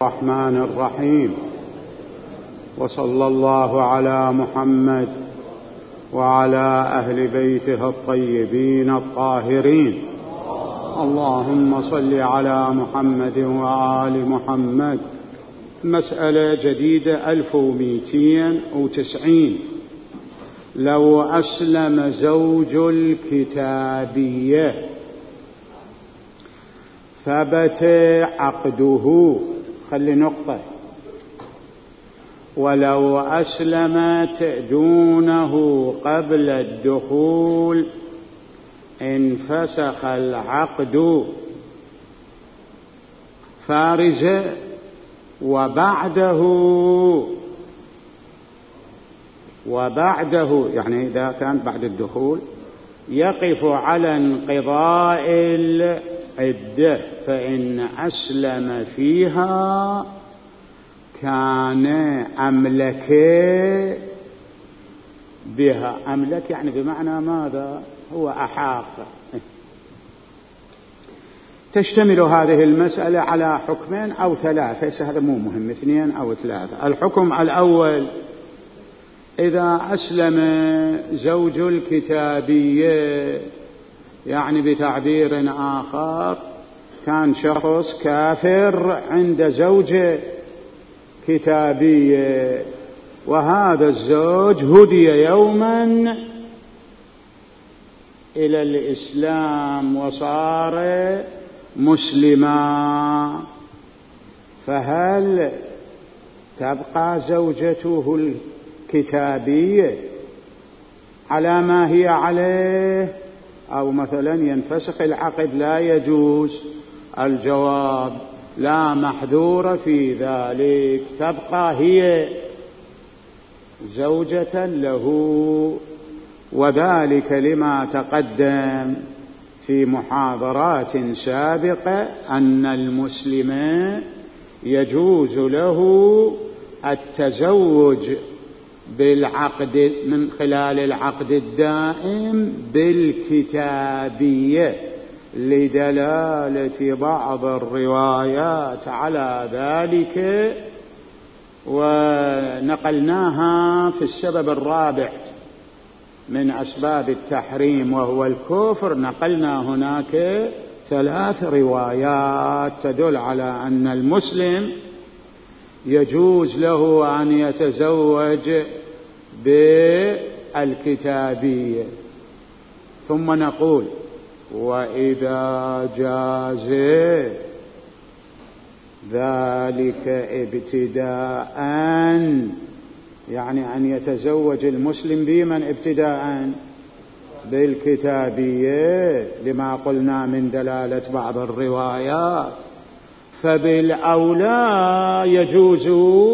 الرحمن الرحيم، وصلى الله على محمد وعلى أهل بيته الطيبين الطاهرين. اللهم صل على محمد وآل محمد. مسألة جديدة 1290. لو أسلم زوج الكتابية ثبت عقده، خلي نقطة، ولو أسلمت دونه قبل الدخول انفسخ العقد فارزة، وبعده يعني إذا كان بعد الدخول يقف على انقضاء العدة، فإن أسلم فيها كان أملك بها. أملك يعني بمعنى ماذا؟ هو أحاق. تشتمل هذه المسألة على حكمين أو ثلاثة، هذا مو مهم، 2 أو 3. الحكم الأول: إذا أسلم زوج الكتابية، يعني بتعبير آخر كان شخص كافر عند زوجة كتابية، وهذا الزوج هدي يوما إلى الإسلام وصار مسلما، فهل تبقى زوجته الكتابية على ما هي عليه، أو مثلا ينفسخ العقد لا يجوز؟ الجواب: لا محذور في ذلك، تبقى هي زوجة له، وذلك لما تقدم في محاضرات سابقة أن المسلم يجوز له التزوج بالعقد من خلال العقد الدائم بالكتابية، لدلالة بعض الروايات على ذلك، ونقلناها في السبب الرابع من أسباب التحريم وهو الكفر. نقلنا هناك 3 روايات تدل على أن المسلم يجوز له أن يتزوج بالكتابية. ثم نقول: وإذا جاز ذلك ابتداء، يعني أن يتزوج المسلم بمن ابتداء؟ بالكتابية، لما قلنا من دلالة بعض الروايات، فبالأولى يجوز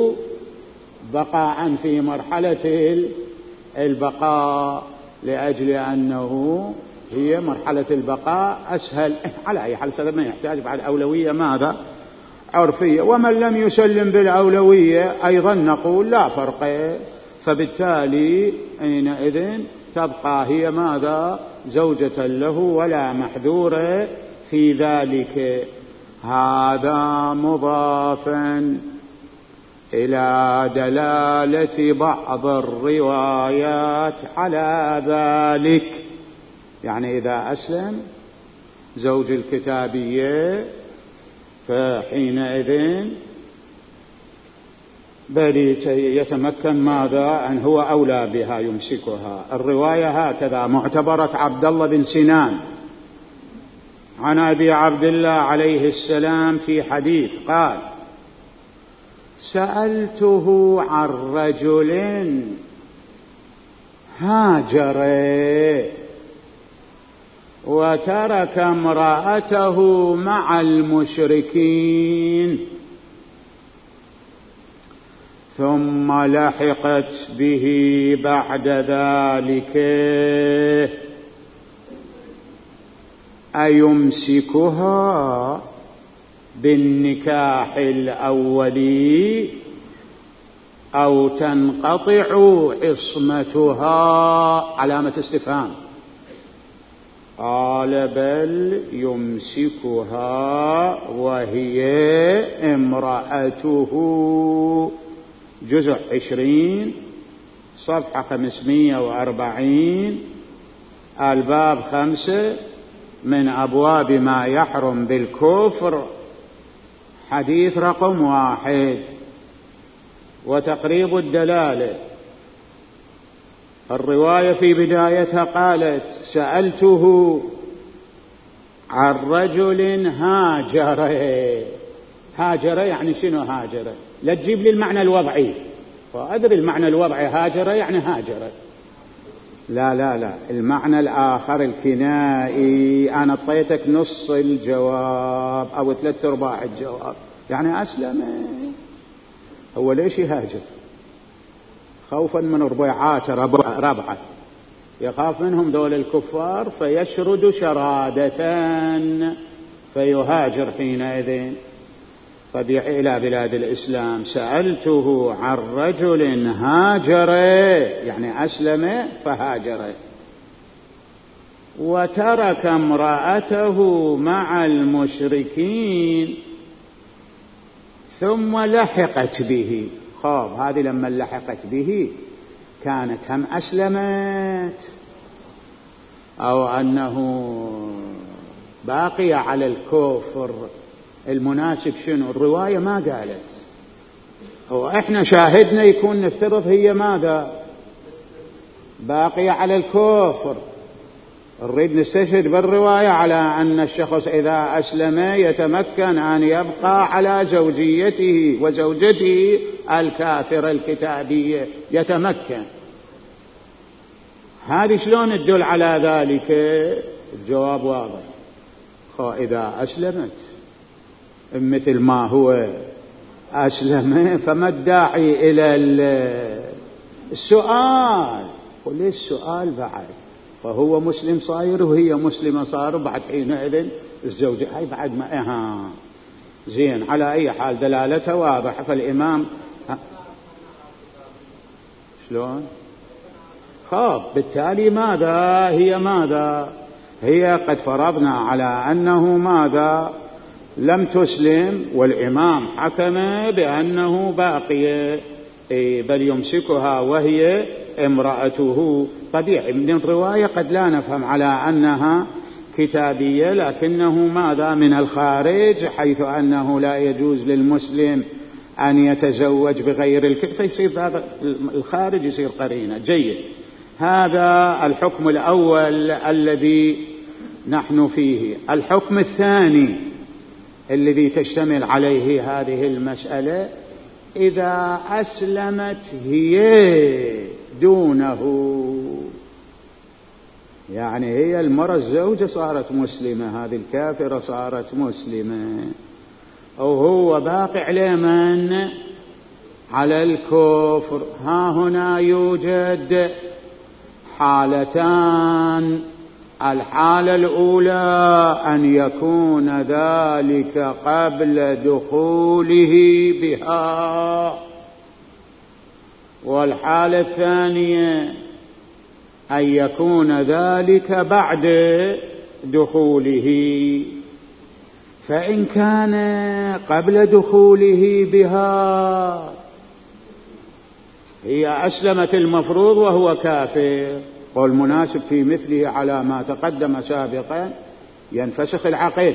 بقاء في مرحلة البقاء، لأجل أنه هي مرحلة البقاء أسهل. على أي حال هذا ما يحتاج بعد أولوية ماذا؟ عرفية. ومن لم يسلم بالأولوية أيضا نقول لا فرق، فبالتالي حينئذ تبقى هي ماذا؟ زوجة له، ولا محذور في ذلك. هذا مضافا إلى دلالة بعض الروايات على ذلك، يعني إذا أسلم زوج الكتابية فحينئذ بل يتمكن ماذا؟ أن هو أولى بها يمسكها. الرواية هكذا معتبرة عبد الله بن سنان عن أبي عبد الله عليه السلام في حديث قال: سألته عن رجل هاجر وترك امرأته مع المشركين ثم لحقت به بعد ذلك، أيمسكها بالنكاح الأولي أو تنقطع عصمتها؟ علامة استفهام. قال بل يمسكها وهي امرأته، جزء 20 صفحة 540، الباب 5 من أبواب ما يحرم بالكفر، حديث رقم 1. وتقريب الدلالة، الرواية في بدايتها قالت سألته عن رجل هاجر. هاجر يعني شنو هاجر؟ لا تجيب لي المعنى الوضعي، وأدري المعنى الوضعي هاجر يعني هاجر، لا لا لا، المعنى الآخر الكنائي. أنا أعطيتك نص الجواب أو 3/4 الجواب، يعني أسلم. هو ليش يهاجر؟ خوفا من ربيعات ربعة، يخاف منهم دول الكفار فيشرد شرادة فيهاجر حينئذ فبيع إلى بلاد الإسلام. سألته عن رجل هاجر يعني أسلم فهاجر، وترك امرأته مع المشركين ثم لحقت به. خاب هذه لما لحقت به كانت هم أسلمت أو أنه باقية على الكفر؟ المناسب شنو؟ الرواية ما قالت، وإحنا شاهدنا يكون نفترض هي ماذا؟ باقية على الكفر. نريد نستشهد بالرواية على أن الشخص إذا أسلم يتمكن أن يبقى على زوجيته وزوجته الكافرة الكتابية، يتمكن. هذه شلون تدل على ذلك؟ الجواب واضح، إذا أسلمت مثل ما هو أسلم فما الداعي إلى السؤال؟ قل لي السؤال بعد، فهو مسلم صاير وهي مسلمة صار، بعد حينئذ الزوجة هاي بعد ما زين. على أي حال دلالتها واضحة. فالإمام شلون؟ بالتالي ماذا هي؟ ماذا هي؟ قد فرضنا على أنه ماذا؟ لم تسلم، والإمام حكم بأنه باقية، بل يمسكها وهي امرأته. طبيعي من الرواية قد لا نفهم على أنها كتابية، لكنه ماذا؟ من الخارج، حيث أنه لا يجوز للمسلم أن يتزوج بغير الكتاب، فيصير هذا الخارج يصير قرينة. جيد، هذا الحكم الأول الذي نحن فيه. الحكم الثاني الذي تشتمل عليه هذه المسألة، إذا أسلمت هي دونه، يعني هي المرأة الزوجة صارت مسلمة، هذه الكافرة صارت مسلمة، أو هو باقي على من؟ على الكفر. ها هنا يوجد حالتان. الحالة الأولى أن يكون ذلك قبل دخوله بها، والحالة الثانية أن يكون ذلك بعد دخوله. فإن كان قبل دخوله بها هي أسلمت المفروض وهو كافر، والمناسب في مثله على ما تقدم سابقا ينفسخ العقد.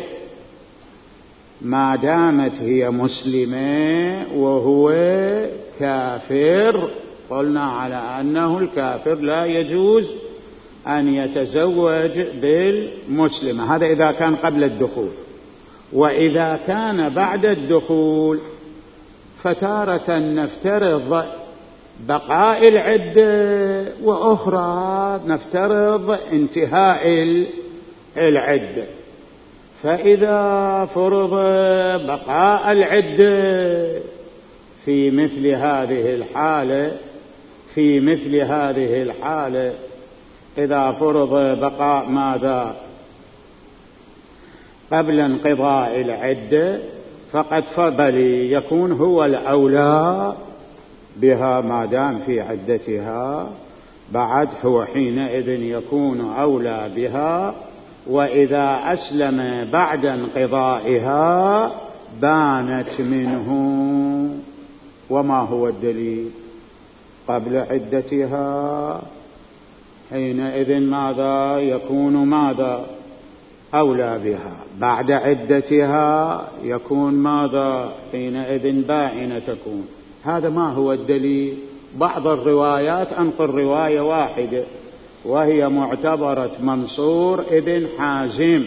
ما دامت هي مسلمة وهو كافر، قلنا على أنه الكافر لا يجوز أن يتزوج بالمسلمة. هذا إذا كان قبل الدخول. وإذا كان بعد الدخول فتارة نفترض بقاء العدة، وأخرى نفترض انتهاء العدة. فإذا فرض بقاء العدة في مثل هذه الحالة إذا فرض بقاء ماذا؟ قبل انقضاء العدة، فقد فضل يكون هو الأولى بها ما دام في عدتها، بعد هو حينئذ يكون أولى بها وإذا أسلم بعد انقضائها بانت منه. وما هو الدليل؟ قبل عدتها حينئذ ماذا يكون؟ ماذا أولى بها. بعد عدتها يكون ماذا؟ حينئذ بائنة تكون. هذا ما هو الدليل؟ بعض الروايات أنقل رواية واحدة وهي معتبرة منصور ابن حازم: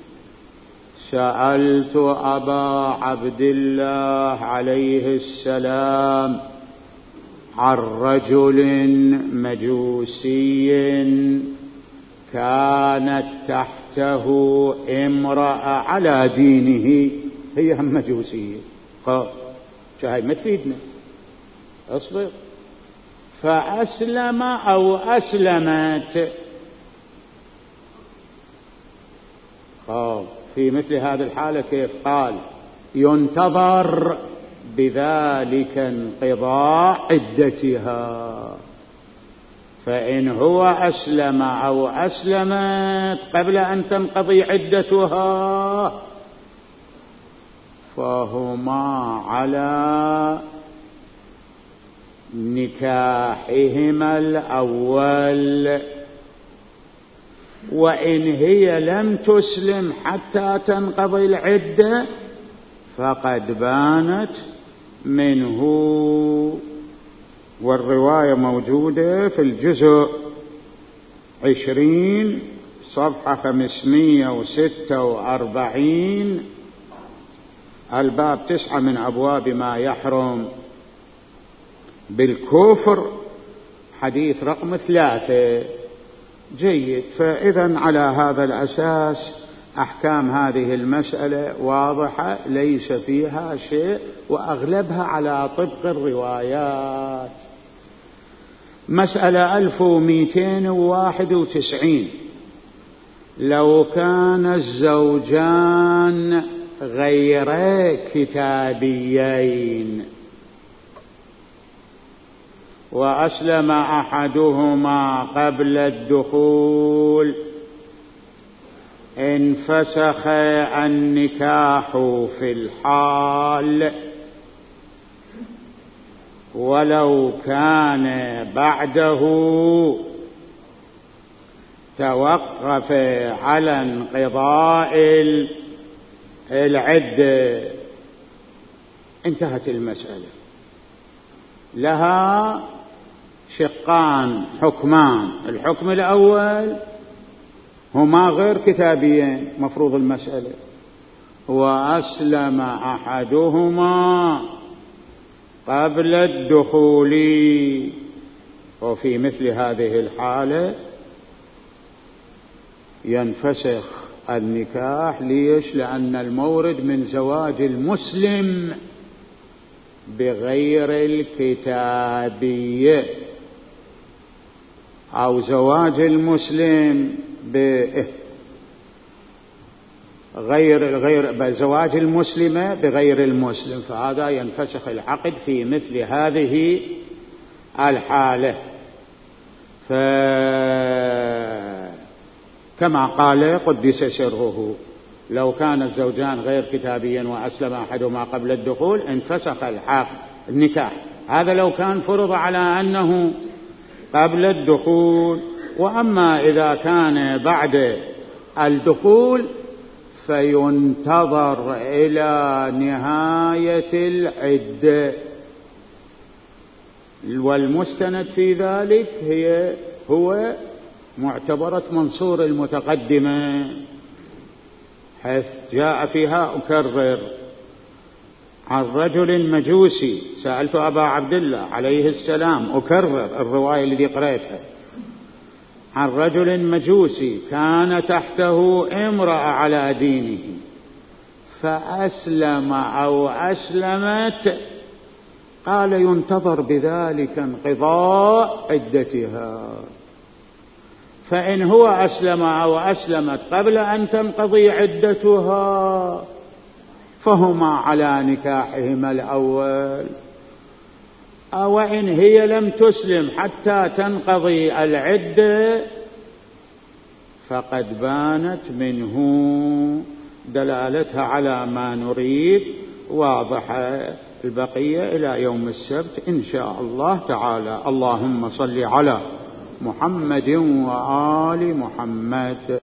سألت أبا عبد الله عليه السلام عن رجل مجوسي كانت تحته امرأة على دينه. هي هم مجوسية. قال شاهي ما تفيدنا، اصبر. فأسلم أو أسلمت. قال في مثل هذه الحالة كيف؟ قال ينتظر بذلك انقضاء عدتها. فإن هو أسلم أو أسلمت قبل أن تنقضي عدتها فهما على نكاحهما الأول. وإن هي لم تسلم حتى تنقضي العدة فقد بانت منه. والرواية موجودة في الجزء 20 صفحة 546 الباب 9 من أبواب ما يحرم بالكفر، حديث رقم 3. جيد. فإذا على هذا الأساس أحكام هذه المسألة واضحة ليس فيها شيء، وأغلبها على طبق الروايات. مسألة 1291: لو كان الزوجان غير كتابيين وأسلم أحدهما قبل الدخول انفسخ النكاح في الحال، ولو كان بعده توقف على انقضاء العدة. انتهت المسألة. لها شقان حكمان: الحكم الأول هما غير كتابيين مفروض المسألة، وأسلم أحدهما قبل الدخول. وفي مثل هذه الحالة ينفسخ النكاح. ليش؟ لأن المورد من زواج المسلم بغير الكتابية، أو زواج المسلم زواج المسلمة بغير المسلم، فهذا ينفسخ العقد في مثل هذه الحالة. كما قال قدس سره: لو كان الزوجان غير كتابيا وأسلم أحدهما قبل الدخول انفسخ النكاح. هذا لو كان فرض على أنه قبل الدخول. وأما إذا كان بعد الدخول فينتظر إلى نهاية العدة. والمستند في ذلك هو معتبرة منصور المتقدمة، حيث جاء فيها: أكرر عن رجل مجوسي سألت أبا عبد الله عليه السلام. أكرر الرواية التي قرأتها: عن رجل مجوسي كان تحته امرأة على دينه فأسلم أو أسلمت. قال ينتظر بذلك انقضاء عدتها. فإن هو أسلم أو أسلمت قبل أن تنقضي عدتها فهما على نكاحهما الأول. وإن هي لم تسلم حتى تنقضي العدة فقد بانت منه دلالتها على ما نريد واضحة. البقية إلى يوم السبت إن شاء الله تعالى. اللهم صل على محمد وآل محمد.